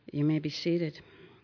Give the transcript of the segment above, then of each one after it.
You may be seated.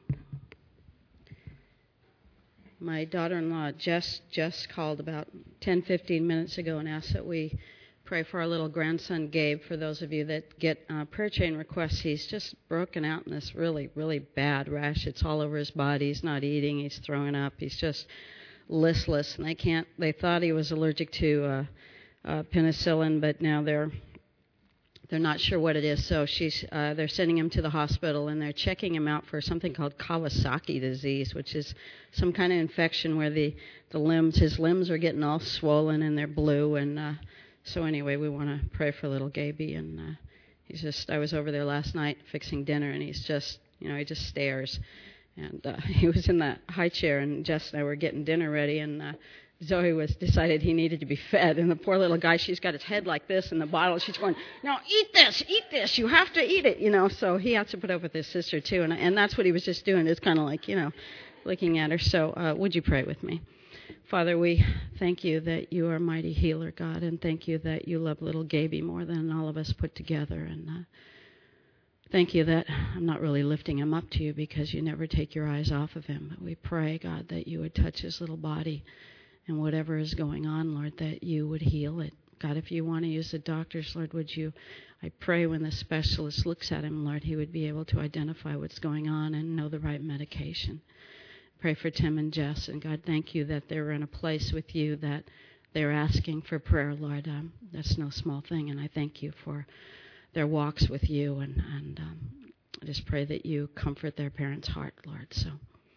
My daughter-in-law just called about 10-15 minutes ago and asked that we pray for our little grandson, Gabe. For those of you that get prayer chain requests, he's just broken out in this really, really bad rash. It's all over his body. He's not eating. He's throwing up. He's just listless. And they thought he was allergic to penicillin, but now they're not sure what it is. So they're sending him to the hospital, and they're checking him out for something called Kawasaki disease, which is some kind of infection where his limbs are getting all swollen and they're blue. And so anyway, we want to pray for little Gaby. And I was over there last night fixing dinner, and he's just, he just stares. And he was in the high chair, and Jess and I were getting dinner ready, and Zoe decided he needed to be fed, and the poor little guy, she's got his head like this in the bottle. She's going, "No, eat this, you have to eat it," So he had to put up with his sister too, and that's what he was just doing. It's kind of like, looking at her. So would you pray with me? Father, we thank you that you are a mighty healer, God, and thank you that you love little Gaby more than all of us put together, and thank you that I'm not really lifting him up to you because you never take your eyes off of him. But we pray, God, that you would touch his little body. And whatever is going on, Lord, that you would heal it. God, if you want to use the doctors, Lord, I pray when the specialist looks at him, Lord, he would be able to identify what's going on and know the right medication. Pray for Tim and Jess. And God, thank you that they're in a place with you that they're asking for prayer, Lord. That's no small thing. And I thank you for their walks with you. And I just pray that you comfort their parents' heart, Lord. So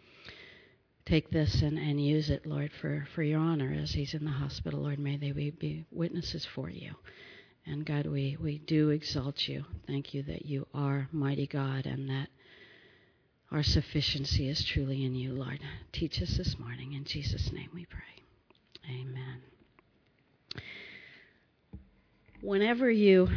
take this and use it, Lord, for your honor as he's in the hospital. Lord, may they be witnesses for you. And God, we do exalt you. Thank you that you are mighty God and that our sufficiency is truly in you, Lord. Teach us this morning. In Jesus' name we pray. Amen. Whenever you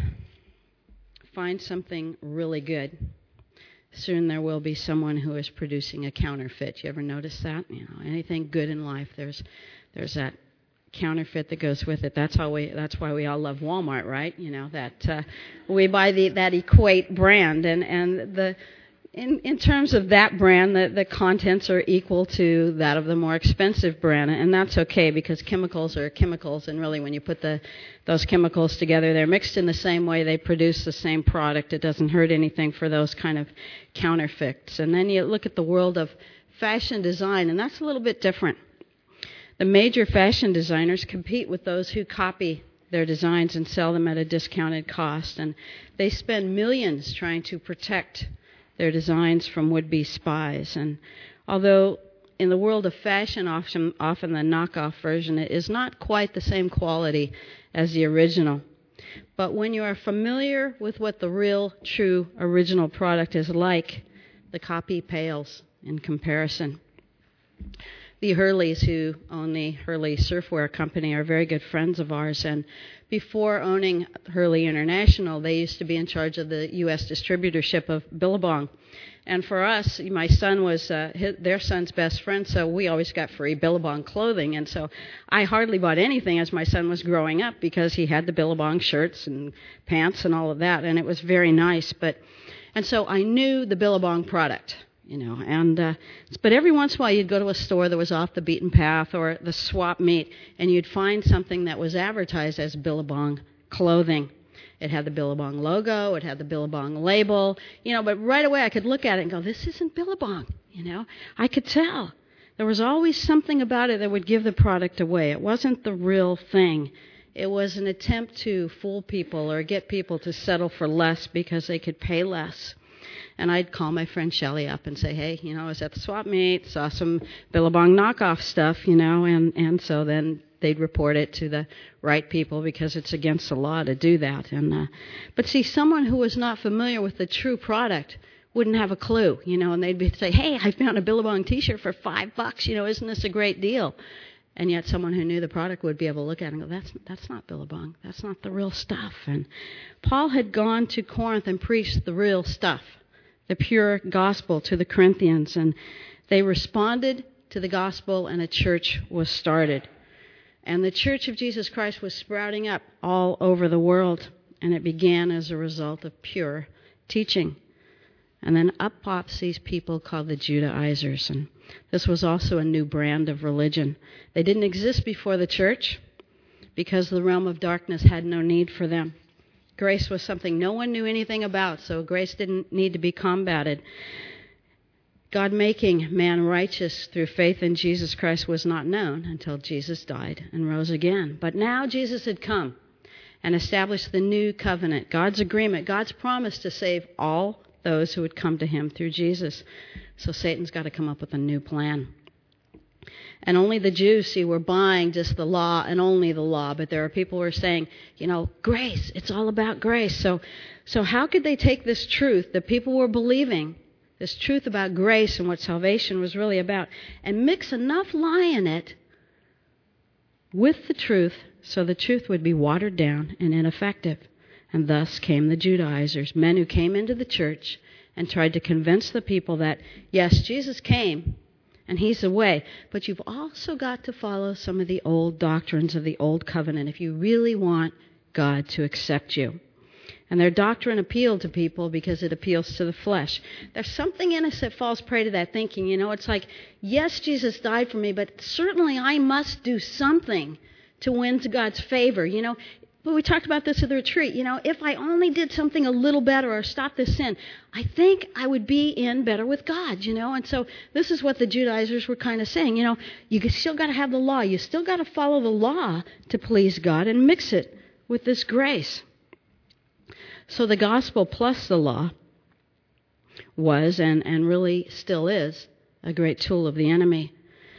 find something really good, soon there will be someone who is producing a counterfeit. You ever notice that? Anything good in life, there's that counterfeit that goes with it. That's why we all love Walmart, right? That we buy that Equate brand, and in terms of that brand, the contents are equal to that of the more expensive brand, and that's okay because chemicals are chemicals, and really when you put those chemicals together, they're mixed in the same way, they produce the same product. It doesn't hurt anything for those kind of counterfeits. And then you look at the world of fashion design, and that's a little bit different. The major fashion designers compete with those who copy their designs and sell them at a discounted cost, and they spend millions trying to protect their designs from would-be spies. And although in the world of fashion, often the knockoff version is not quite the same quality as the original. But when you are familiar with what the real, true, original product is like, the copy pales in comparison. The Hurleys, who own the Hurley Surfwear Company, are very good friends of ours, and before owning Hurley International, they used to be in charge of the U.S. distributorship of Billabong. And for us, my son was their son's best friend, so we always got free Billabong clothing. And so I hardly bought anything as my son was growing up because he had the Billabong shirts and pants and all of that, and it was very nice. And so I knew the Billabong product. But every once in a while you'd go to a store that was off the beaten path or the swap meet, and you'd find something that was advertised as Billabong clothing. It had the Billabong logo, it had the Billabong label, but right away I could look at it and go, this isn't Billabong, I could tell. There was always something about it that would give the product away. It wasn't the real thing. It was an attempt to fool people or get people to settle for less because they could pay less. And I'd call my friend Shelley up and say, hey, I was at the swap meet, saw some Billabong knockoff stuff, and so then they'd report it to the right people because it's against the law to do that. But see, someone who was not familiar with the true product wouldn't have a clue, and they'd say, hey, I found a Billabong T-shirt for $5, isn't this a great deal? And yet someone who knew the product would be able to look at it and go, that's not Billabong. That's not the real stuff. And Paul had gone to Corinth and preached the real stuff, the pure gospel to the Corinthians. And they responded to the gospel, and a church was started. And the Church of Jesus Christ was sprouting up all over the world. And it began as a result of pure teaching. And then up pops these people called the Judaizers. And this was also a new brand of religion. They didn't exist before the church because the realm of darkness had no need for them. Grace was something no one knew anything about, so grace didn't need to be combated. God making man righteous through faith in Jesus Christ was not known until Jesus died and rose again. But now Jesus had come and established the new covenant, God's agreement, God's promise to save all those who would come to him through Jesus. So Satan's got to come up with a new plan. And only the Jews, were buying just the law and only the law. But there are people who are saying, grace, it's all about grace. So how could they take this truth that people were believing, this truth about grace and what salvation was really about, and mix enough lie in it with the truth so the truth would be watered down and ineffective? And thus came the Judaizers, men who came into the church and tried to convince the people that, yes, Jesus came and he's the way, but you've also got to follow some of the old doctrines of the old covenant if you really want God to accept you. And their doctrine appealed to people because it appeals to the flesh. There's something in us that falls prey to that thinking. It's like, yes, Jesus died for me, but certainly I must do something to win to God's favor. But we talked about this at the retreat. If I only did something a little better or stop this sin, I think I would be in better with God, And so this is what the Judaizers were kind of saying. You still got to have the law. You still got to follow the law to please God and mix it with this grace. So the gospel plus the law was and really still is a great tool of the enemy.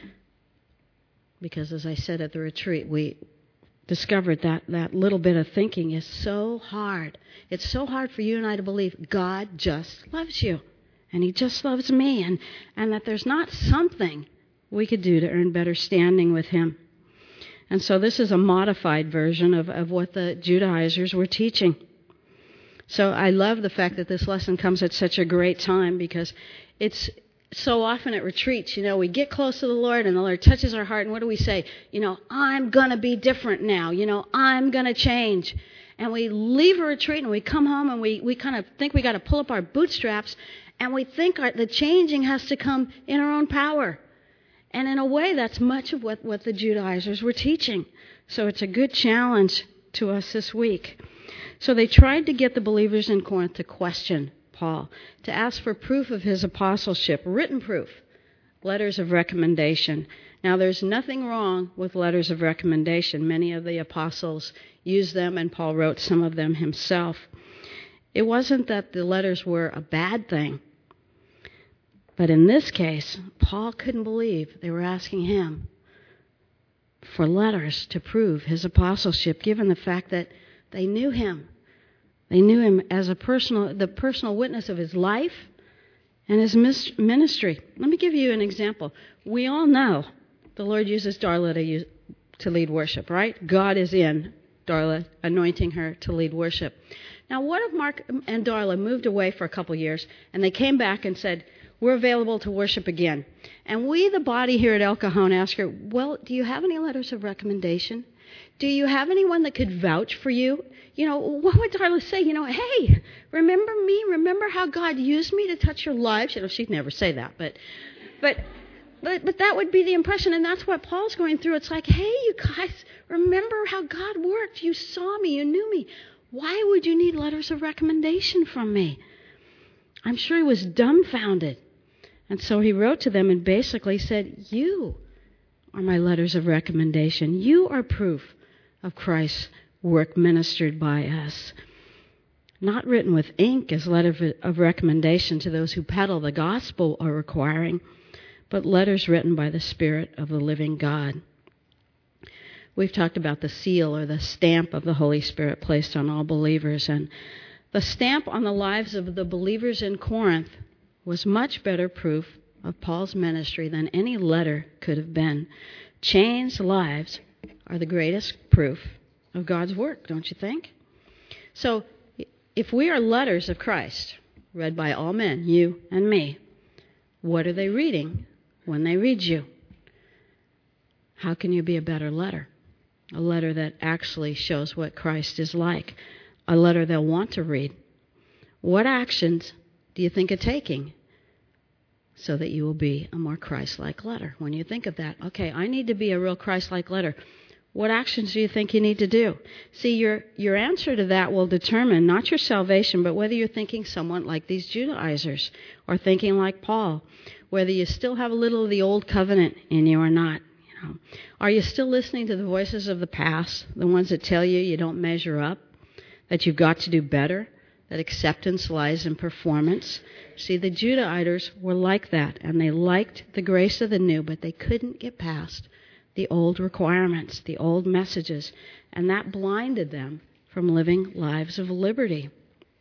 Because as I said at the retreat, we discovered that little bit of thinking is so hard. It's so hard for you and I to believe God just loves you and he just loves me and that there's not something we could do to earn better standing with him. And so this is a modified version of what the Judaizers were teaching. So I love the fact that this lesson comes at such a great time because it's so often at retreats, we get close to the Lord and the Lord touches our heart. And what do we say? I'm going to be different now. I'm going to change. And we leave a retreat and we come home and we kind of think we got to pull up our bootstraps and we think the changing has to come in our own power. And in a way, that's much of what the Judaizers were teaching. So it's a good challenge to us this week. So they tried to get the believers in Corinth to question Paul, to ask for proof of his apostleship, written proof, letters of recommendation. Now, there's nothing wrong with letters of recommendation. Many of the apostles used them, and Paul wrote some of them himself. It wasn't that the letters were a bad thing. But in this case, Paul couldn't believe they were asking him for letters to prove his apostleship, given the fact that they knew him. They knew him as the personal witness of his life and his ministry. Let me give you an example. We all know the Lord uses Darla to lead worship, right? God is in Darla, anointing her to lead worship. Now, what if Mark and Darla moved away for a couple years and they came back and said, we're available to worship again? And we, the body here at El Cajon, ask her, well, do you have any letters of recommendation? Do you have anyone that could vouch for you? What would Darla say? Hey, remember me? Remember how God used me to touch your lives? She'd never say that, but that would be the impression, and that's what Paul's going through. It's like, hey, you guys, remember how God worked? You saw me, you knew me. Why would you need letters of recommendation from me? I'm sure he was dumbfounded. And so he wrote to them and basically said, you are my letters of recommendation. You are proof of Christ's work ministered by us. Not written with ink as letters of recommendation to those who peddle the gospel are requiring, but letters written by the Spirit of the living God. We've talked about the seal or the stamp of the Holy Spirit placed on all believers, and the stamp on the lives of the believers in Corinth was much better proof of Paul's ministry than any letter could have been. Changed lives are the greatest proof of God's work, don't you think? So, if we are letters of Christ, read by all men, you and me, what are they reading when they read you? How can you be a better letter? A letter that actually shows what Christ is like. A letter they'll want to read. What actions do you think of taking so that you will be a more Christ-like letter? When you think of that, okay, I need to be a real Christ-like letter. What actions do you think you need to do? See, your answer to that will determine not your salvation, but whether you're thinking somewhat like these Judaizers or thinking like Paul, whether you still have a little of the old covenant in you or not. Are you still listening to the voices of the past, the ones that tell you don't measure up, that you've got to do better, that acceptance lies in performance? See, the Judaizers were like that, and they liked the grace of the new, but they couldn't get past the old requirements, the old messages, and that blinded them from living lives of liberty.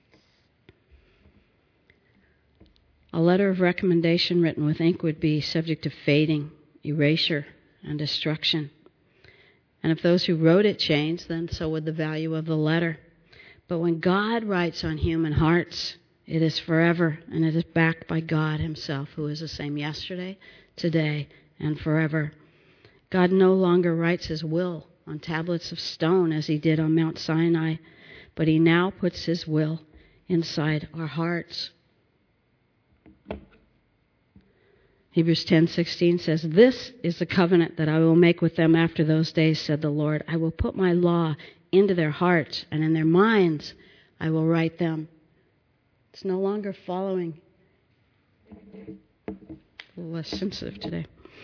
A letter of recommendation written with ink would be subject to fading, erasure, and destruction. And if those who wrote it changed, then so would the value of the letter. But when God writes on human hearts, it is forever, and it is backed by God himself, who is the same yesterday, today, and forever. God no longer writes his will on tablets of stone as he did on Mount Sinai, but he now puts his will inside our hearts. Hebrews 10:16 says, "This is the covenant that I will make with them after those days, said the Lord. I will put my law into their hearts, and in their minds I will write them." It's no longer following. A little less sensitive today.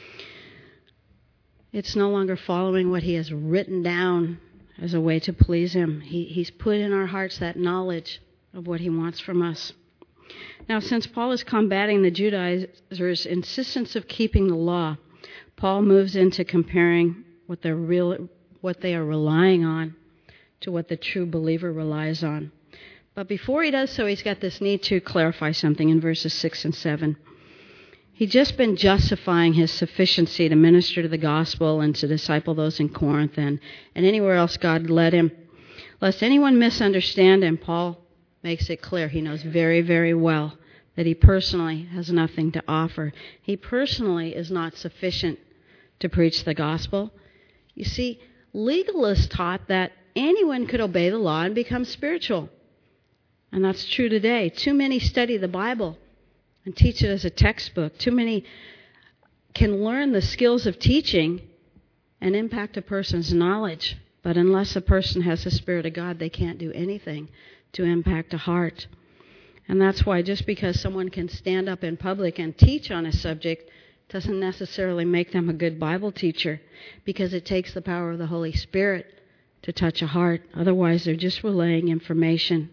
It's no longer following what he has written down as a way to please him. He's put in our hearts that knowledge of what he wants from us. Now, since Paul is combating the Judaizers' insistence of keeping the law, Paul moves into comparing what they are relying on to what the true believer relies on. But before he does so, he's got this need to clarify something in verses 6 and 7. He'd just been justifying his sufficiency to minister to the gospel and to disciple those in Corinth and anywhere else God led him. Lest anyone misunderstand him, Paul makes it clear he knows very, very well that he personally has nothing to offer. He personally is not sufficient to preach the gospel. You see, legalists taught that anyone could obey the law and become spiritual. And that's true today. Too many study the Bible and teach it as a textbook. Too many can learn the skills of teaching and impact a person's knowledge. But unless a person has the Spirit of God, they can't do anything to impact a heart. And that's why just because someone can stand up in public and teach on a subject doesn't necessarily make them a good Bible teacher, because it takes the power of the Holy Spirit to touch a heart. Otherwise, they're just relaying information.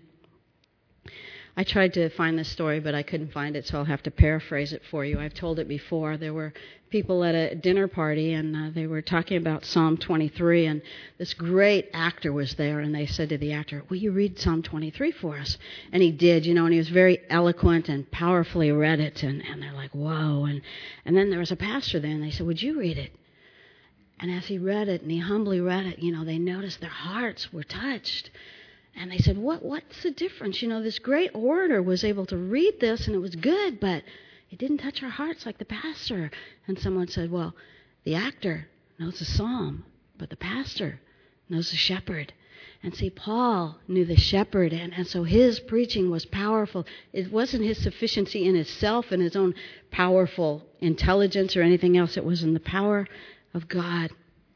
I tried to find this story, but I couldn't find it, so I'll have to paraphrase it for you. I've told it before. There were people at a dinner party, and they were talking about Psalm 23, and this great actor was there, and they said to the actor, "Will you read Psalm 23 for us?" And he did, and he was very eloquent and powerfully read it, and they're like, whoa. And then there was a pastor there, and they said, "Would you read it?" And as he read it, and he humbly read it, they noticed their hearts were touched. And they said, what's the difference? This great orator was able to read this, and it was good, but it didn't touch our hearts like the pastor. And someone said, well, the actor knows the psalm, but the pastor knows the shepherd. And see, Paul knew the shepherd, and so his preaching was powerful. It wasn't his sufficiency in himself and his own powerful intelligence or anything else. It was in the power of God.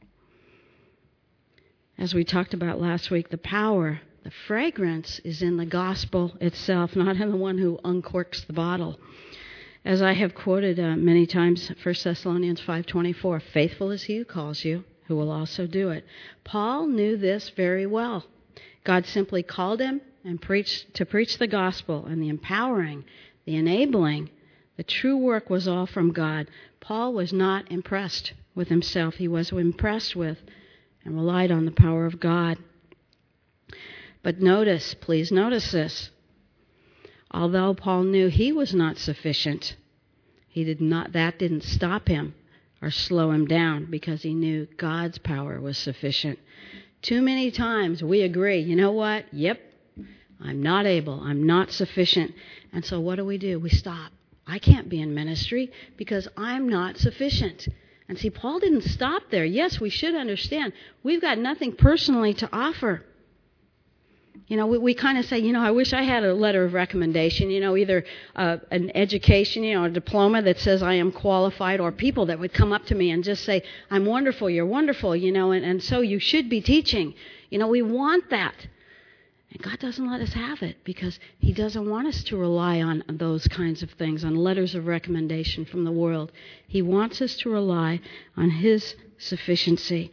As we talked about last week, the power, the fragrance is in the gospel itself, not in the one who uncorks the bottle. As I have quoted many times, 1 Thessalonians 5:24, "Faithful is he who calls you, who will also do it." Paul knew this very well. God simply called him and preach the gospel, and the empowering, the enabling, the true work was all from God. Paul was not impressed with himself. He was impressed with and relied on the power of God. But please notice this. Although Paul knew he was not sufficient, that didn't stop him or slow him down, because he knew God's power was sufficient. Too many times we agree, you know what? Yep, I'm not able. I'm not sufficient. And so what do? We stop. I can't be in ministry because I'm not sufficient. And see, Paul didn't stop there. Yes, we should understand we've got nothing personally to offer. We kind of say, I wish I had a letter of recommendation, either an education, a diploma that says I am qualified, or people that would come up to me and just say, I'm wonderful, you're wonderful, and so you should be teaching. We want that. And God doesn't let us have it because He doesn't want us to rely on those kinds of things, on letters of recommendation from the world. He wants us to rely on His sufficiency.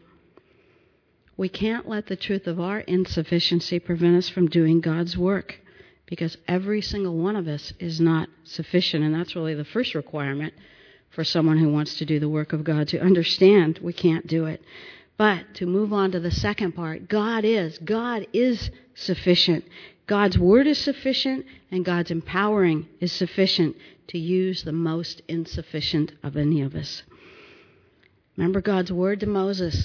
We can't let the truth of our insufficiency prevent us from doing God's work, because every single one of us is not sufficient, and that's really the first requirement for someone who wants to do the work of God, to understand we can't do it. But to move on to the second part, God is sufficient. God's word is sufficient, and God's empowering is sufficient to use the most insufficient of any of us. Remember God's word to Moses.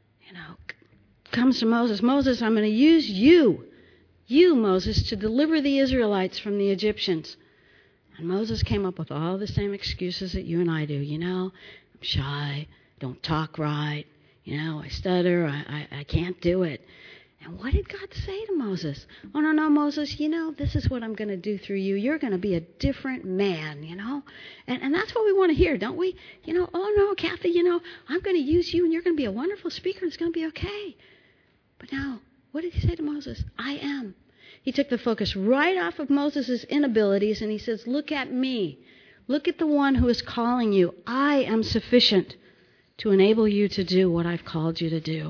Comes to Moses, Moses, I'm going to use you, Moses, to deliver the Israelites from the Egyptians. And Moses came up with all the same excuses that you and I do. I'm shy, don't talk right, I stutter, I can't do it. And what did God say to Moses? Oh, no, Moses, this is what I'm going to do through you. You're going to be a different man, And that's what we want to hear, don't we? Oh, no, Kathy, I'm going to use you, and you're going to be a wonderful speaker, and it's going to be okay. But now, what did He say to Moses? I am. He took the focus right off of Moses' inabilities, and He says, look at me. Look at the one who is calling you. I am sufficient to enable you to do what I've called you to do.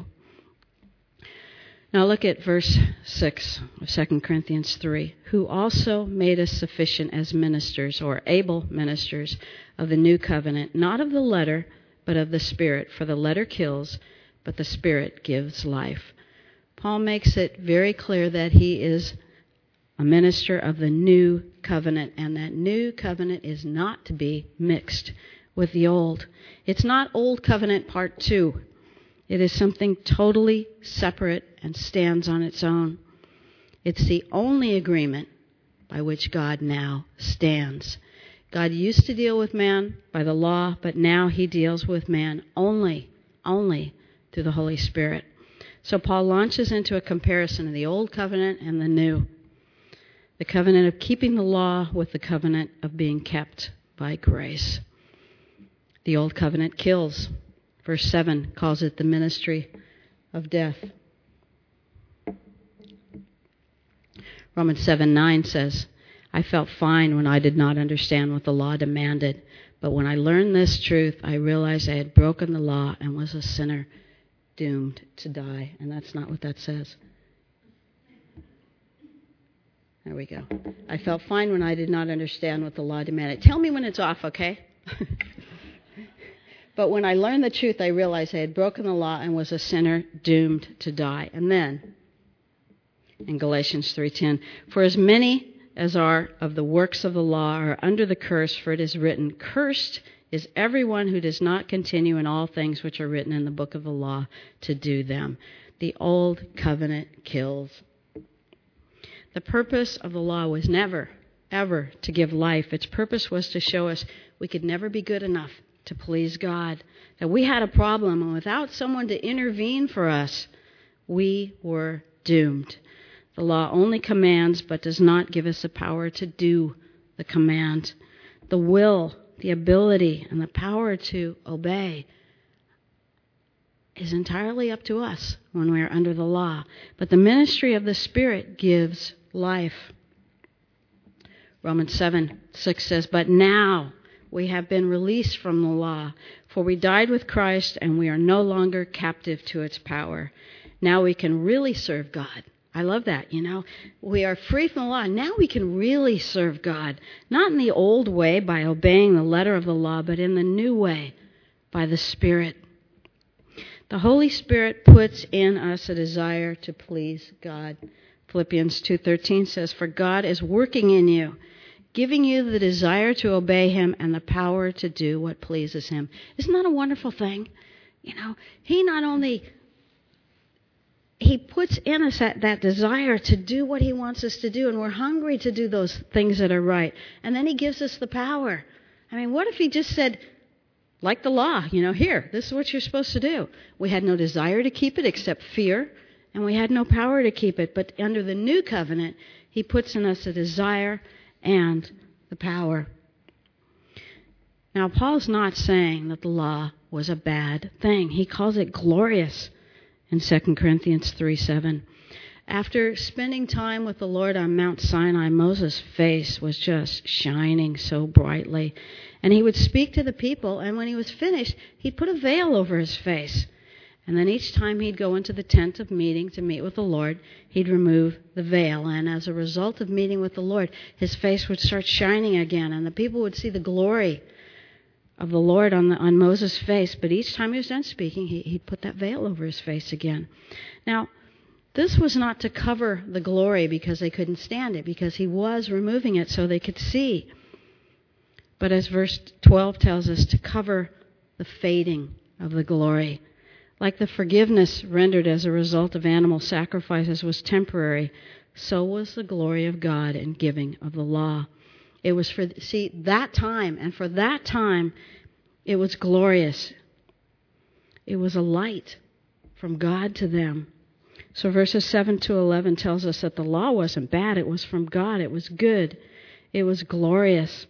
Now look at verse 6 of 2 Corinthians 3. Who also made us sufficient as ministers, or able ministers, of the new covenant, not of the letter, but of the Spirit. For the letter kills, but the Spirit gives life. Paul makes it very clear that he is a minister of the new covenant, and that new covenant is not to be mixed with the old. It's not old covenant part 2. It is something totally separate and stands on its own. It's the only agreement by which God now stands. God used to deal with man by the law, but now He deals with man only through the Holy Spirit. So Paul launches into a comparison of the old covenant and the new. The covenant of keeping the law with the covenant of being kept by grace. The old covenant kills. Verse 7 calls it the ministry of death. Romans 7:9 says, I felt fine when I did not understand what the law demanded, but when I learned this truth, I realized I had broken the law and was a sinner doomed to die. And that's not what that says. There we go. I felt fine when I did not understand what the law demanded. Tell me when it's off, okay? But when I learned the truth, I realized I had broken the law and was a sinner doomed to die. And then, in Galatians 3:10, for as many as are of the works of the law are under the curse, for it is written, cursed is everyone who does not continue in all things which are written in the book of the law to do them. The old covenant kills. The purpose of the law was never, ever to give life. Its purpose was to show us we could never be good enough to please God, that we had a problem, and without someone to intervene for us, we were doomed. The law only commands, but does not give us the power to do the command. The will, the ability, and the power to obey is entirely up to us when we are under the law. But the ministry of the Spirit gives life. Romans 7:6 says, but now we have been released from the law, for we died with Christ and we are no longer captive to its power. Now we can really serve God. I love that, We are free from the law. Now we can really serve God. Not in the old way by obeying the letter of the law, but in the new way by the Spirit. The Holy Spirit puts in us a desire to please God. Philippians 2:13 says, for God is working in you, giving you the desire to obey Him and the power to do what pleases Him. Isn't that a wonderful thing? He not only He puts in us that desire to do what He wants us to do, and we're hungry to do those things that are right. And then He gives us the power. I mean, what if He just said, like the law, here, this is what you're supposed to do. We had no desire to keep it except fear and we had no power to keep it. But under the new covenant, he puts in us a desire and the power. Now, Paul's not saying that the law was a bad thing. He calls it glorious in 2 Corinthians 3:7. After spending time with the Lord on Mount Sinai, Moses' face was just shining so brightly. And he would speak to the people, and when he was finished, he'd put a veil over his face. And then each time he'd go into the tent of meeting to meet with the Lord, he'd remove the veil. And as a result of meeting with the Lord, his face would start shining again, and the people would see the glory of the Lord on Moses' face. But each time he was done speaking, he'd put that veil over his face again. Now, this was not to cover the glory because they couldn't stand it, because he was removing it so they could see. But as verse 12 tells us, to cover the fading of the glory. Like the forgiveness rendered as a result of animal sacrifices was temporary, so was the glory of God in giving of the law. It was for that time, and for that time it was glorious. It was a light from God to them. So verses 7 to 11 tells us that the law wasn't bad. It was from God. It was good. It was glorious.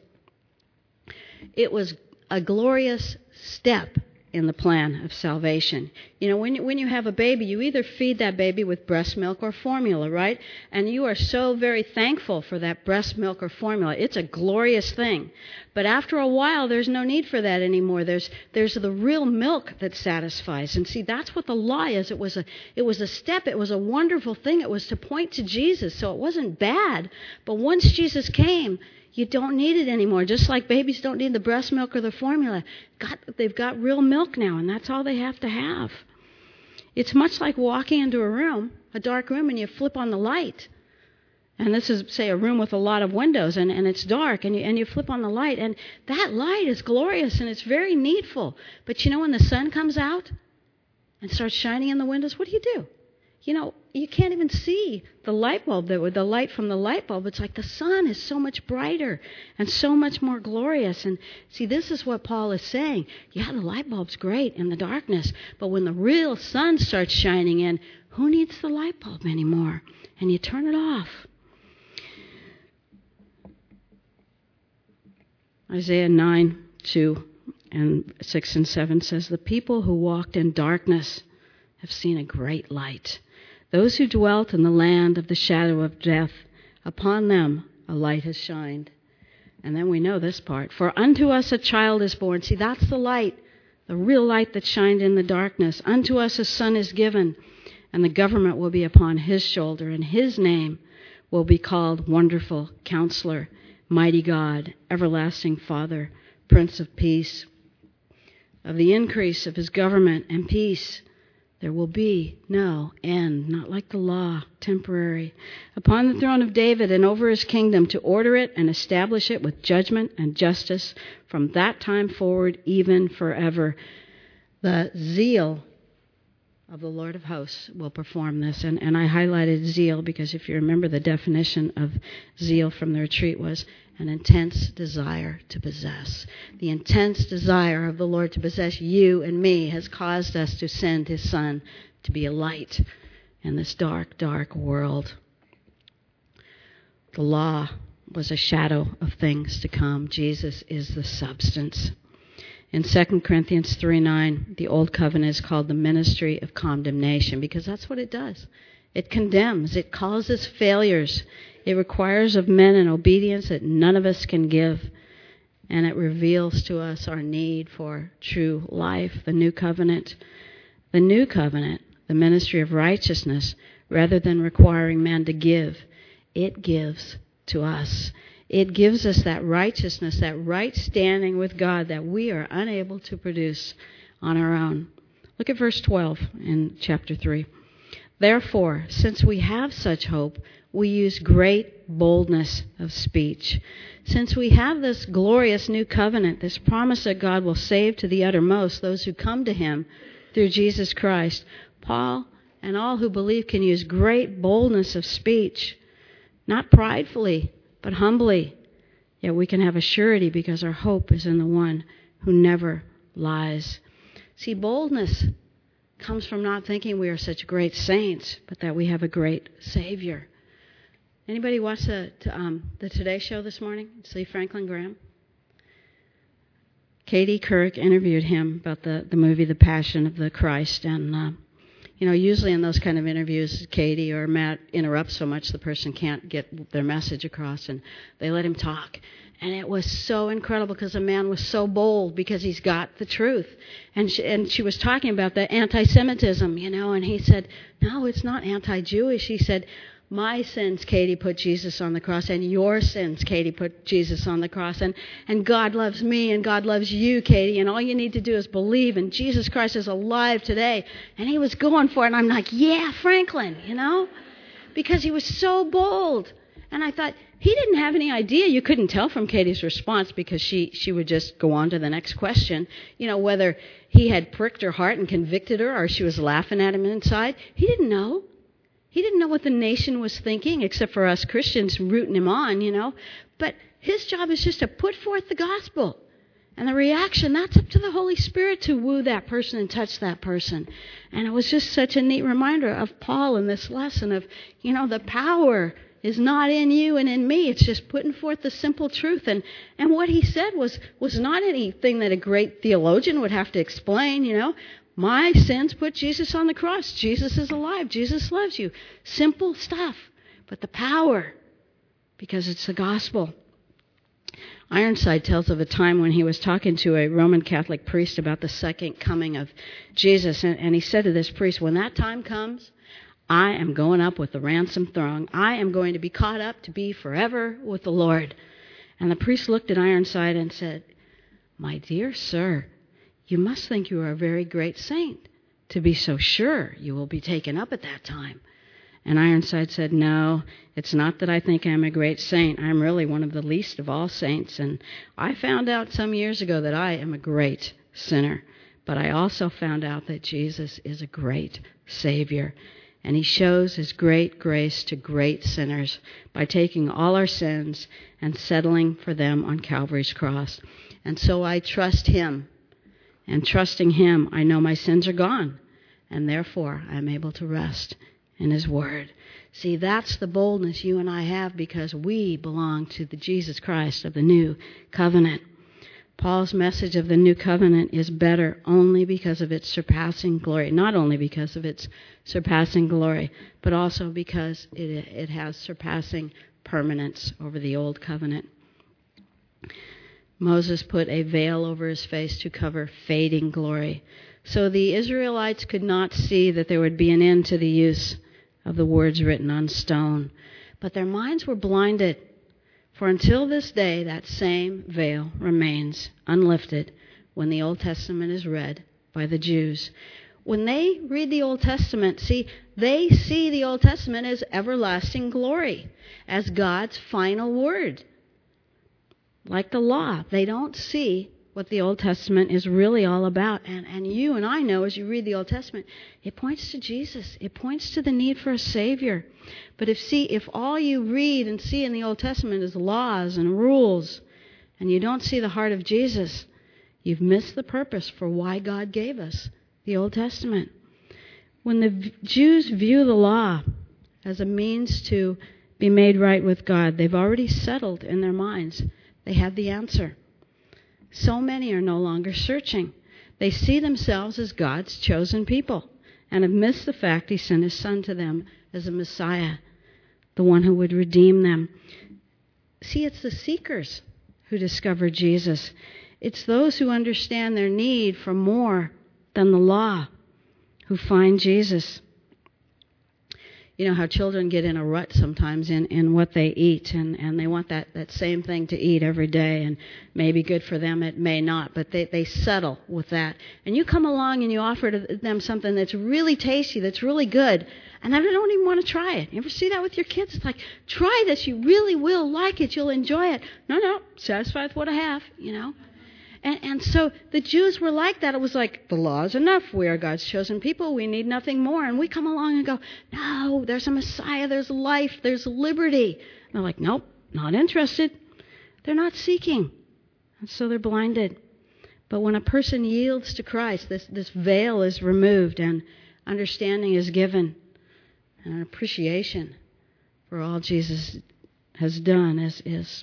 It was a glorious step in the plan of salvation. You know, when you have a baby, you either feed that baby with breast milk or formula, right? And you are so very thankful for that breast milk or formula. It's a glorious thing. But after a while, there's no need for that anymore. There's the real milk that satisfies. And see, that's what the law is. It was a step. It was a wonderful thing. It was to point to Jesus. So it wasn't bad. But once Jesus came, you don't need it anymore. Just like babies don't need the breast milk or the formula. They've got real milk now, and that's all they have to have. It's much like walking into a room, a dark room, and you flip on the light. And this is, say, a room with a lot of windows, and it's dark, and you flip on the light, and that light is glorious, and it's very needful. But you know, when the sun comes out and starts shining in the windows, what do? You know, you can't even see the light bulb, the light from the light bulb. It's like the sun is so much brighter and so much more glorious. And see, this is what Paul is saying. Yeah, the light bulb's great in the darkness, but when the real sun starts shining in, who needs the light bulb anymore? And you turn it off. Isaiah 9:2-6 and 7 says, "The people who walked in darkness have seen a great light. Those who dwelt in the land of the shadow of death, upon them a light has shined." And then we know this part. "For unto us a child is born." See, that's the light, the real light that shined in the darkness. "Unto us a son is given, and the government will be upon his shoulder, and his name will be called Wonderful Counselor, Mighty God, Everlasting Father, Prince of Peace. Of the increase of his government and peace there will be no end," not like the law, temporary, "upon the throne of David and over his kingdom, to order it and establish it with judgment and justice from that time forward, even forever." The zeal of the Lord of hosts will perform this. And I highlighted zeal because if you remember, the definition of zeal from the retreat was an intense desire to possess. The intense desire of the Lord to possess you and me has caused us to send his Son to be a light in this dark, dark world. The law was a shadow of things to come. Jesus is the substance. In 2 Corinthians 3:9, the Old Covenant is called the ministry of condemnation because that's what it does. It condemns. It causes failures. It requires of men an obedience that none of us can give. And it reveals to us our need for true life. The New Covenant, the ministry of righteousness, rather than requiring man to give, it gives to us. It gives us that righteousness, that right standing with God that we are unable to produce on our own. Look at verse 12 in chapter 3. "Therefore, since we have such hope, we use great boldness of speech." Since we have this glorious new covenant, this promise that God will save to the uttermost those who come to him through Jesus Christ, Paul and all who believe can use great boldness of speech, not pridefully, but humbly. Yet we can have a surety because our hope is in the one who never lies. See, boldness comes from not thinking we are such great saints, but that we have a great Savior. Anybody watch the Today Show this morning? See Franklin Graham? Katie Couric interviewed him about the movie The Passion of the Christ. And, usually in those kind of interviews, Katie or Matt interrupt so much the person can't get their message across, and they let him talk. And it was so incredible because the man was so bold because he's got the truth. And she was talking about the anti-Semitism, and he said, no, it's not anti-Jewish. He said, my sins, Katie, put Jesus on the cross, and your sins, Katie, put Jesus on the cross. And God loves me, and God loves you, Katie, and all you need to do is believe, and Jesus Christ is alive today. And he was going for it, and I'm like, yeah, Franklin, because he was so bold. And I thought, he didn't have any idea. You couldn't tell from Katie's response because she would just go on to the next question, whether he had pricked her heart and convicted her or she was laughing at him inside. He didn't know. He didn't know what the nation was thinking, except for us Christians rooting him on, But his job is just to put forth the gospel. And the reaction, that's up to the Holy Spirit to woo that person and touch that person. And it was just such a neat reminder of Paul in this lesson of, the power is not in you and in me. It's just putting forth the simple truth. And what he said was not anything that a great theologian would have to explain, My sins put Jesus on the cross. Jesus is alive. Jesus loves you. Simple stuff. But the power, because it's the gospel. Ironside tells of a time when he was talking to a Roman Catholic priest about the second coming of Jesus. And he said to this priest, when that time comes, I am going up with the ransom throne. I am going to be caught up to be forever with the Lord. And the priest looked at Ironside and said, my dear sir, you must think you are a very great saint to be so sure you will be taken up at that time. And Ironside said, no, it's not that I think I'm a great saint. I'm really one of the least of all saints. And I found out some years ago that I am a great sinner. But I also found out that Jesus is a great Savior. And he shows his great grace to great sinners by taking all our sins and settling for them on Calvary's cross. And so I trust him. And trusting him, I know my sins are gone. And therefore, I'm able to rest in his word. See, that's the boldness you and I have because we belong to the Jesus Christ of the new covenant. Paul's message of the new covenant is better only because of its surpassing glory. Not only because of its surpassing glory, but also because it has surpassing permanence over the old covenant. Moses put a veil over his face to cover fading glory. So the Israelites could not see that there would be an end to the use of the words written on stone. But their minds were blinded. For until this day, that same veil remains unlifted when the Old Testament is read by the Jews. When they read the Old Testament, they see the Old Testament as everlasting glory, as God's final word. Like the law, they don't see what the Old Testament is really all about. And you and I know as you read the Old Testament, it points to Jesus. It points to the need for a Savior. But if all you read and see in the Old Testament is laws and rules, and you don't see the heart of Jesus, you've missed the purpose for why God gave us the Old Testament. When the Jews view the law as a means to be made right with God, they've already settled in their minds. They had the answer. So many are no longer searching. They see themselves as God's chosen people and have missed the fact he sent his Son to them as a Messiah, the one who would redeem them. See, it's the seekers who discover Jesus. It's those who understand their need for more than the law who find Jesus. You know how children get in a rut sometimes in what they eat, and they want that same thing to eat every day, and maybe good for them, it may not, but they settle with that. And you come along and you offer to them something that's really tasty, that's really good, and they don't even want to try it. You ever see that with your kids? It's like, try this, you really will like it, you'll enjoy it. No, satisfied with what I have, And so the Jews were like that. It was like, the law is enough. We are God's chosen people. We need nothing more. And we come along and go, no, there's a Messiah. There's life. There's liberty. And they're like, nope, not interested. They're not seeking. And so they're blinded. But when a person yields to Christ, this veil is removed and understanding is given and an appreciation for all Jesus has done is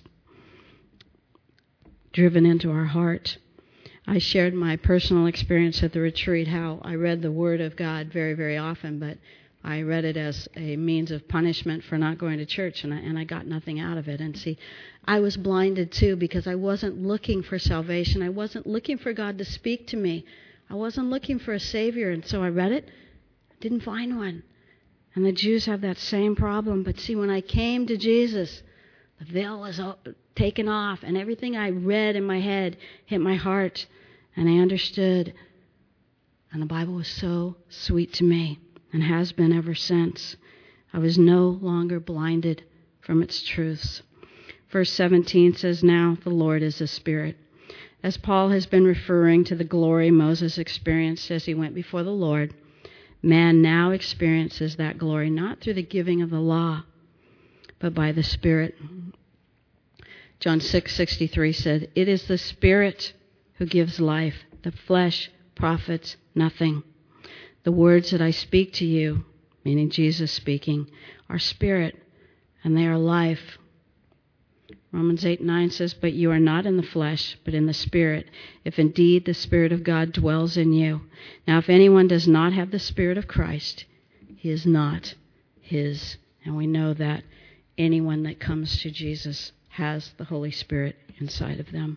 driven into our heart. I shared my personal experience at the retreat, how I read the Word of God very, very often, but I read it as a means of punishment for not going to church, and I got nothing out of it. And see, I was blinded too because I wasn't looking for salvation. I wasn't looking for God to speak to me. I wasn't looking for a Savior, and so I read it, didn't find one. And the Jews have that same problem. But see, when I came to Jesus, the veil was taken off, and everything I read in my head hit my heart, and I understood. And the Bible was so sweet to me, and has been ever since. I was no longer blinded from its truths. Verse 17 says, now the Lord is a Spirit. As Paul has been referring to the glory Moses experienced as he went before the Lord, man now experiences that glory not through the giving of the law, but by the Spirit. John 6:63 said, it is the Spirit who gives life. The flesh profits nothing. The words that I speak to you, meaning Jesus speaking, are spirit, and they are life. Romans 8:9 says, but you are not in the flesh, but in the Spirit, if indeed the Spirit of God dwells in you. Now, if anyone does not have the Spirit of Christ, he is not his. And we know that anyone that comes to Jesus has the Holy Spirit inside of them.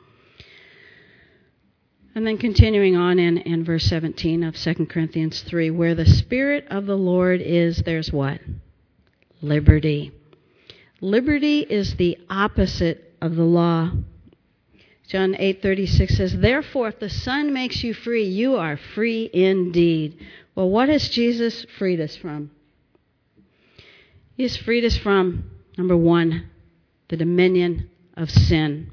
And then continuing on in verse 17 of 2 Corinthians 3, where the Spirit of the Lord is, there's what? Liberty. Liberty is the opposite of the law. John 8:36 says, therefore, if the Son makes you free, you are free indeed. Well, what has Jesus freed us from? He has freed us from, number one, the dominion of sin.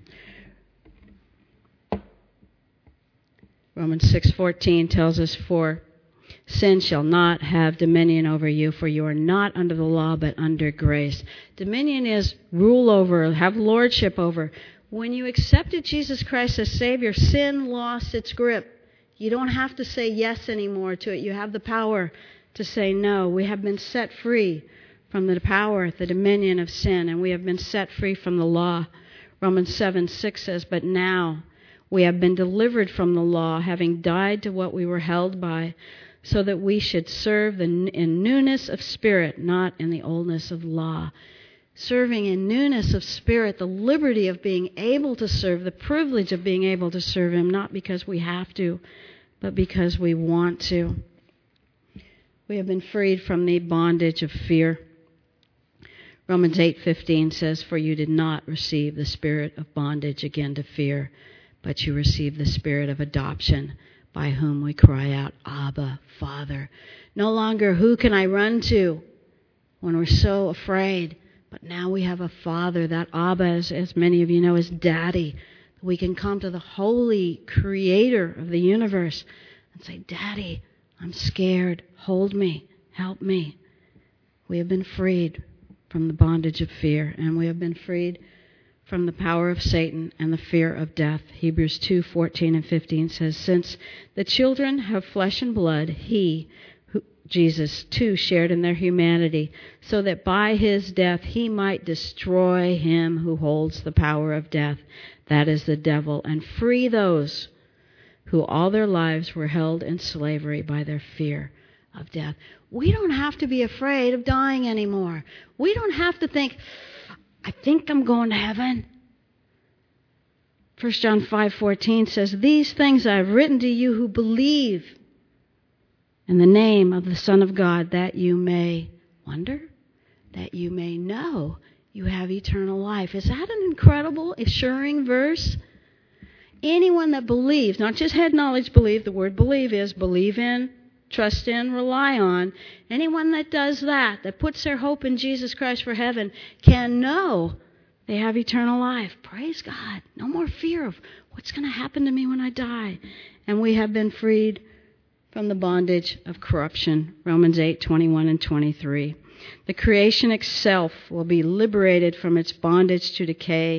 Romans 6:14 tells us, for sin shall not have dominion over you, for you are not under the law, but under grace. Dominion is rule over, have lordship over. When you accepted Jesus Christ as Savior, sin lost its grip. You don't have to say yes anymore to it. You have the power to say no. We have been set free from the power, the dominion of sin, and we have been set free from the law. Romans 7:6 says, but now we have been delivered from the law, having died to what we were held by, so that we should serve in newness of spirit, not in the oldness of law. Serving in newness of spirit, the liberty of being able to serve, the privilege of being able to serve Him, not because we have to, but because we want to. We have been freed from the bondage of fear. Romans 8:15 says, for you did not receive the spirit of bondage again to fear, but you received the Spirit of adoption, by whom we cry out, Abba, Father. No longer who can I run to when we're so afraid, but now we have a Father. That Abba, as many of you know, is Daddy. We can come to the holy Creator of the universe and say, Daddy, I'm scared. Hold me. Help me. We have been freed from the bondage of fear, and we have been freed from the power of Satan and the fear of death. Hebrews 2:14 and 15 says, since the children have flesh and blood, Jesus, too shared in their humanity, so that by his death he might destroy him who holds the power of death, that is the devil, and free those who all their lives were held in slavery by their fear of death. We don't have to be afraid of dying anymore. We don't have to think, I think I'm going to heaven. 1 John 5:14 says, these things I have written to you who believe in the name of the Son of God, that you may wonder, that you may know you have eternal life. Is that an incredible, assuring verse? Anyone that believes, not just head knowledge believe, the word believe is believe in, trust in, rely on. Anyone that does that puts their hope in Jesus Christ for heaven, can know they have eternal life. Praise God. No more fear of what's going to happen to me when I die. And we have been freed from the bondage of corruption. Romans 8:21 and 23. The creation itself will be liberated from its bondage to decay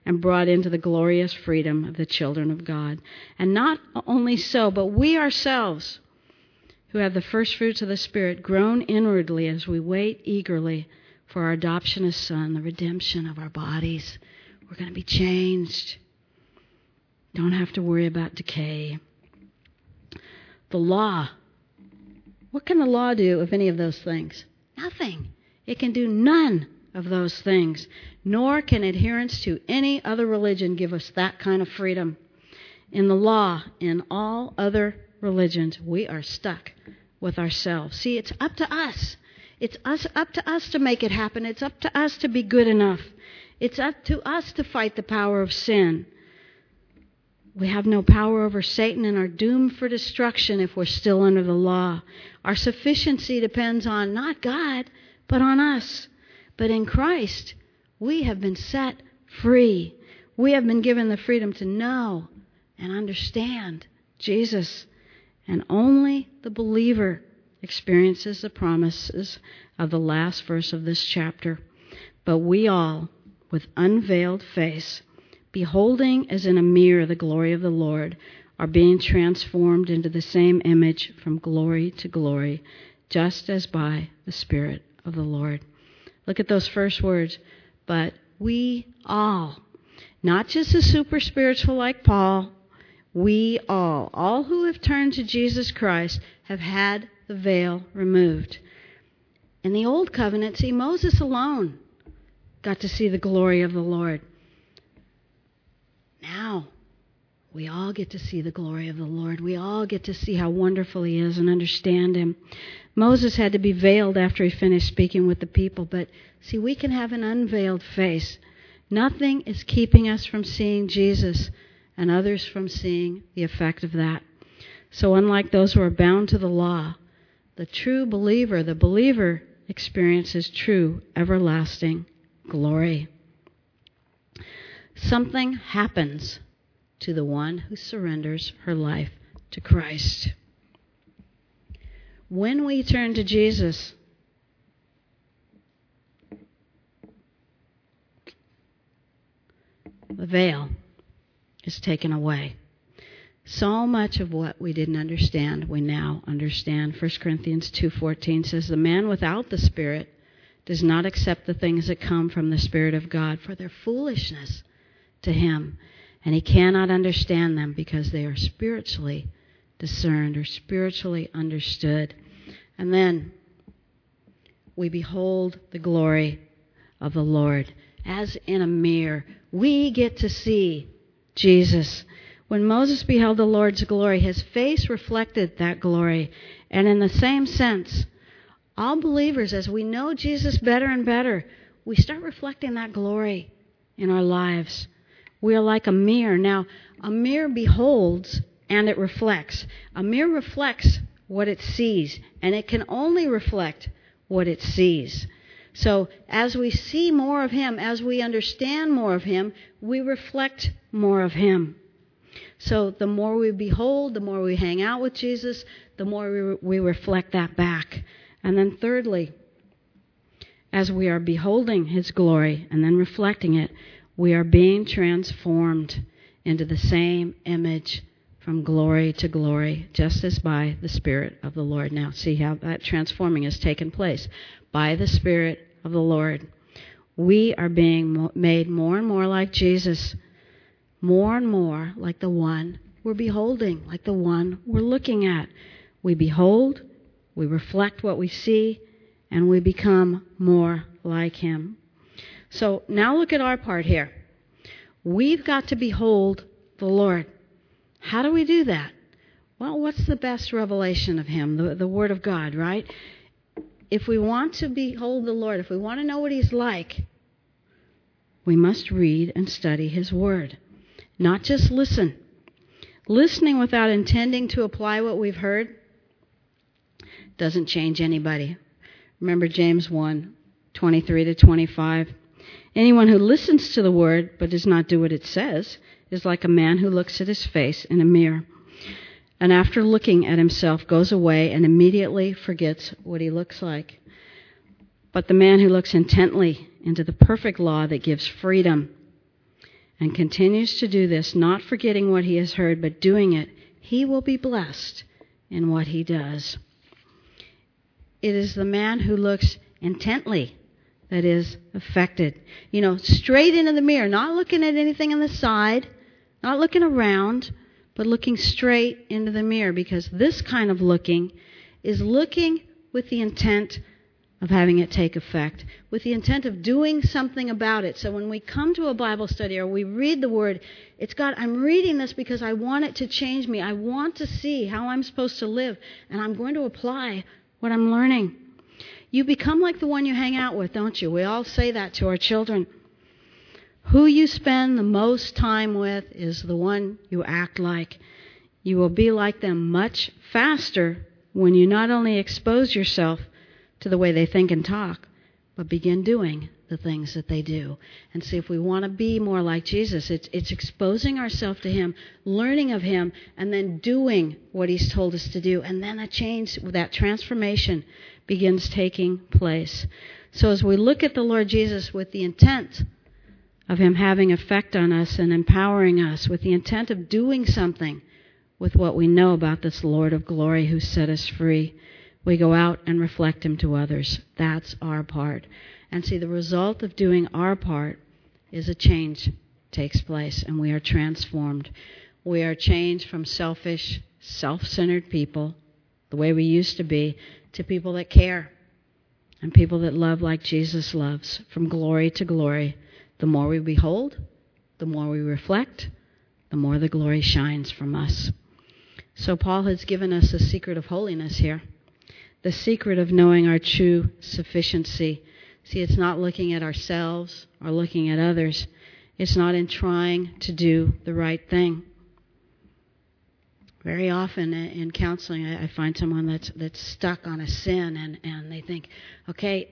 and brought into the glorious freedom of the children of God. And not only so, but we ourselves, who have the first fruits of the Spirit, groan inwardly as we wait eagerly for our adoption as son, the redemption of our bodies. We're going to be changed. Don't have to worry about decay. The law. What can the law do of any of those things? Nothing. It can do none of those things. Nor can adherence to any other religion give us that kind of freedom. In the law, in all other religions, we are stuck with ourselves. See, it's up to us. It's up to us to make it happen. It's up to us to be good enough. It's up to us to fight the power of sin. We have no power over Satan and are doomed for destruction if we're still under the law. Our sufficiency depends on not God, but on us. But in Christ, we have been set free. We have been given the freedom to know and understand Jesus. And only the believer experiences the promises of the last verse of this chapter. But we all, with unveiled face, beholding as in a mirror the glory of the Lord, are being transformed into the same image from glory to glory, just as by the Spirit of the Lord. Look at those first words. But we all, not just the super spiritual like Paul, we all who have turned to Jesus Christ, have had the veil removed. In the Old Covenant, see, Moses alone got to see the glory of the Lord. Now, we all get to see the glory of the Lord. We all get to see how wonderful He is and understand Him. Moses had to be veiled after he finished speaking with the people, but see, we can have an unveiled face. Nothing is keeping us from seeing Jesus and others from seeing the effect of that. So unlike those who are bound to the law, the true believer, the believer experiences true, everlasting glory. Something happens to the one who surrenders her life to Christ. When we turn to Jesus, the veil is taken away. So much of what we didn't understand, we now understand. 1 Corinthians 2:14 says, "The man without the Spirit does not accept the things that come from the Spirit of God, for they're foolishness to him, and he cannot understand them because they are spiritually discerned or spiritually understood." And then we behold the glory of the Lord. As in a mirror, we get to see Jesus. When Moses beheld the Lord's glory, his face reflected that glory. And in the same sense, all believers, as we know Jesus better and better, we start reflecting that glory in our lives. We are like a mirror. Now, a mirror beholds and it reflects. A mirror reflects what it sees, and it can only reflect what it sees. So as we see more of Him, as we understand more of Him, we reflect more of Him. So the more we behold, the more we hang out with Jesus, the more we reflect that back. And then thirdly, as we are beholding His glory and then reflecting it, we are being transformed into the same image from glory to glory, just as by the Spirit of the Lord. Now, see how that transforming has taken place. By the Spirit of the Lord, we are being made more and more like Jesus, more and more like the one we're beholding, like the one we're looking at. We behold, we reflect what we see, and we become more like Him. So now look at our part here. We've got to behold the Lord. How do we do that? Well, what's the best revelation of Him? The Word of God, right? If we want to behold the Lord, if we want to know what He's like, we must read and study His Word. Not just listen. Listening without intending to apply what we've heard doesn't change anybody. Remember James 1:23-25. Anyone who listens to the Word but does not do what it says is like a man who looks at his face in a mirror, and after looking at himself goes away and immediately forgets what he looks like. But the man who looks intently into the perfect law that gives freedom and continues to do this, not forgetting what he has heard, but doing it, he will be blessed in what he does. It is the man who looks intently that is affected. Straight into the mirror, not looking at anything on the side, not looking around, but looking straight into the mirror, because this kind of looking is looking with the intent of having it take effect, with the intent of doing something about it. So when we come to a Bible study or we read the Word, I'm reading this because I want it to change me. I want to see how I'm supposed to live, and I'm going to apply what I'm learning. You become like the one you hang out with, don't you? We all say that to our children. Who you spend the most time with is the one you act like. You will be like them much faster when you not only expose yourself to the way they think and talk, but begin doing the things that they do. And see, if we want to be more like Jesus, it's exposing ourselves to him, learning of him, and then doing what he's told us to do. And then that transformation begins taking place. So as we look at the Lord Jesus with the intent of him having effect on us and empowering us, with the intent of doing something with what we know about this Lord of glory who set us free, we go out and reflect him to others. That's our part. And see, the result of doing our part is a change takes place, and we are transformed. We are changed from selfish, self-centered people, the way we used to be, to people that care and people that love like Jesus loves, from glory to glory. The more we behold, the more we reflect, the more the glory shines from us. So Paul has given us the secret of holiness here, the secret of knowing our true sufficiency. See, it's not looking at ourselves or looking at others. It's not in trying to do the right thing. Very often in counseling, I find someone that's stuck on a sin, and they think, okay,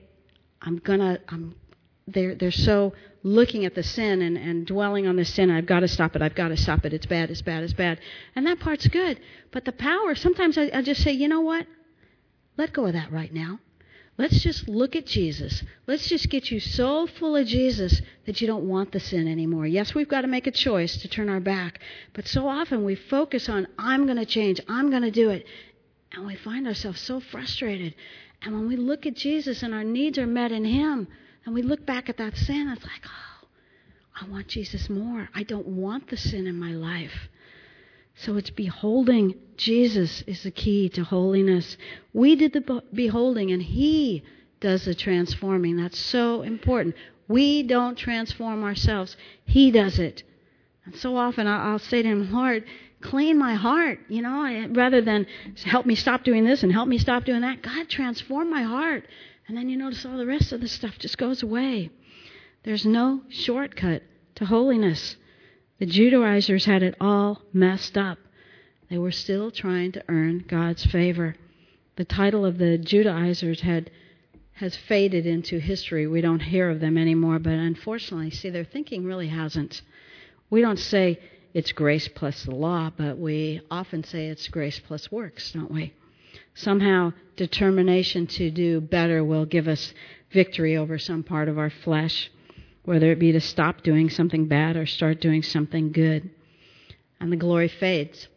they're so looking at the sin and dwelling on the sin. I've got to stop it. It's bad, it's bad, it's bad. And that part's good. But the power, sometimes I just say, you know what? Let go of that right now. Let's just look at Jesus. Let's just get you so full of Jesus that you don't want the sin anymore. Yes, we've got to make a choice to turn our back. But so often we focus on, I'm going to change, I'm going to do it. And we find ourselves so frustrated. And when we look at Jesus and our needs are met in him, and we look back at that sin, it's like, oh, I want Jesus more. I don't want the sin in my life. So it's beholding Jesus is the key to holiness. We did the beholding, and he does the transforming. That's so important. We don't transform ourselves. He does it. And so often I'll say to him, Lord, clean my heart, rather than help me stop doing this and help me stop doing that. God, transform my heart. And then you notice all the rest of the stuff just goes away. There's no shortcut to holiness. The Judaizers had it all messed up. They were still trying to earn God's favor. The title of the Judaizers has faded into history. We don't hear of them anymore, but unfortunately, see, their thinking really hasn't. We don't say it's grace plus the law, but we often say it's grace plus works, don't we? Somehow, determination to do better will give us victory over some part of our flesh, whether it be to stop doing something bad or start doing something good. And the glory fades,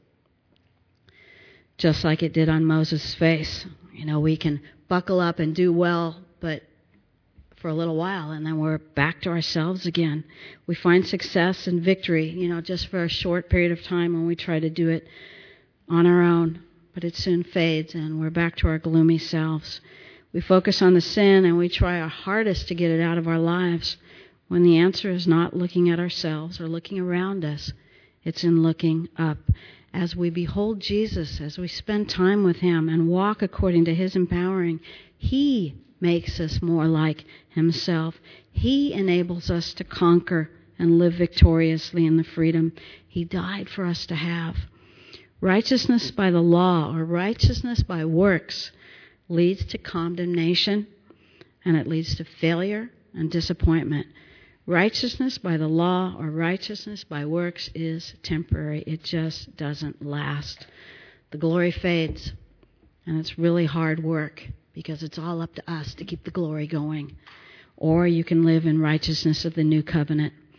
just like it did on Moses' face. We can buckle up and do well, but for a little while, and then we're back to ourselves again. We find success and victory, just for a short period of time when we try to do it on our own. But it soon fades, and we're back to our gloomy selves. We focus on the sin, and we try our hardest to get it out of our lives, when the answer is not looking at ourselves or looking around us. It's in looking up. As we behold Jesus, as we spend time with him and walk according to his empowering, he makes us more like himself. He enables us to conquer and live victoriously in the freedom he died for us to have. Righteousness by the law, or righteousness by works, leads to condemnation, and it leads to failure and disappointment. Righteousness by the law or righteousness by works is temporary. It just doesn't last. The glory fades, and it's really hard work because it's all up to us to keep the glory going. Or you can live in righteousness of the new covenant,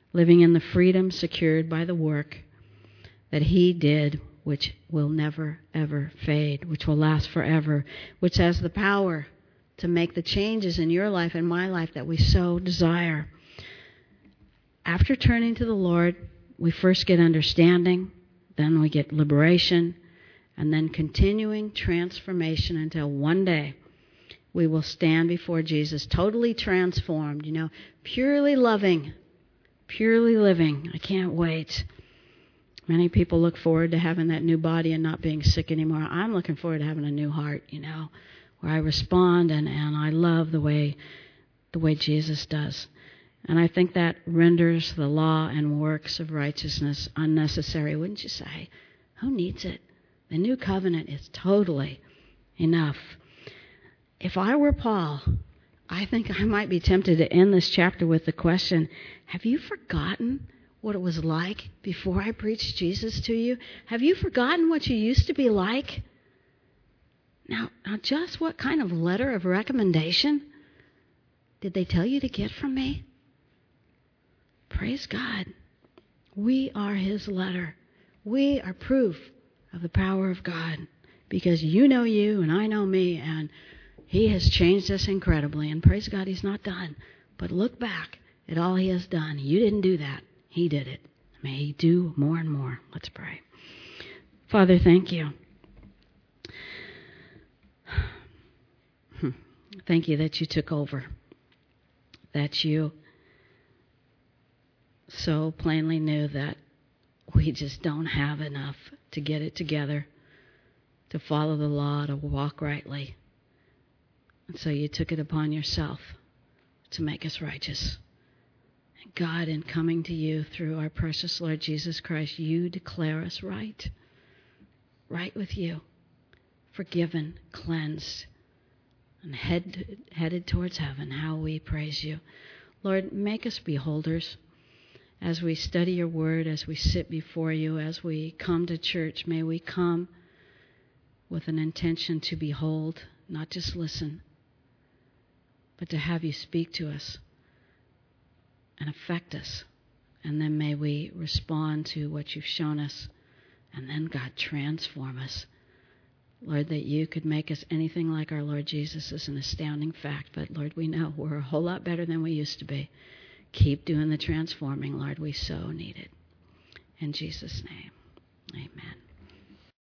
living in the freedom secured by the work that He did, which will never, ever fade, which will last forever, which has the power to make the changes in your life and my life that we so desire. After turning to the Lord, we first get understanding, then we get liberation, and then continuing transformation until one day we will stand before Jesus totally transformed, purely loving, purely living. I can't wait. Many people look forward to having that new body and not being sick anymore. I'm looking forward to having a new heart, where I respond and I love the way Jesus does. And I think that renders the law and works of righteousness unnecessary, wouldn't you say? Who needs it? The new covenant is totally enough. If I were Paul, I think I might be tempted to end this chapter with the question, have you forgotten what it was like before I preached Jesus to you? Have you forgotten what you used to be like? Now, just what kind of letter of recommendation did they tell you to get from me? Praise God. We are His letter. We are proof of the power of God because you know you and I know me, and He has changed us incredibly. And praise God, He's not done. But look back at all He has done. You didn't do that. He did it. May He do more and more. Let's pray. Father, thank you. Thank you that you took over, that you so plainly knew that we just don't have enough to get it together, to follow the law, to walk rightly. And so you took it upon yourself to make us righteous. And God, in coming to you through our precious Lord Jesus Christ, you declare us right with you, forgiven, cleansed, and headed towards heaven. How we praise you. Lord, make us beholders as we study your word, as we sit before you, as we come to church. May we come with an intention to behold, not just listen, but to have you speak to us and affect us. And then may we respond to what you've shown us, and then, God, transform us. Lord, that you could make us anything like our Lord Jesus is an astounding fact. But, Lord, we know we're a whole lot better than we used to be. Keep doing the transforming, Lord. We so need it. In Jesus' name, amen.